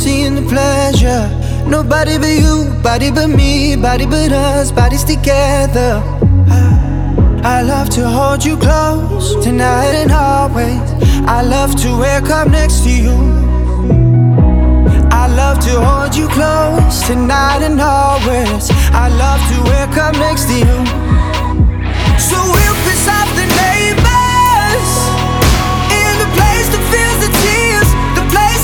seeing the pleasure. Nobody but you, body but me, body but us, bodies together. I love to hold you close, tonight and always. I love to wake up next to you. I love to hold you close, tonight and always. I love to wake up next to you. So we'll piss off the neighbors.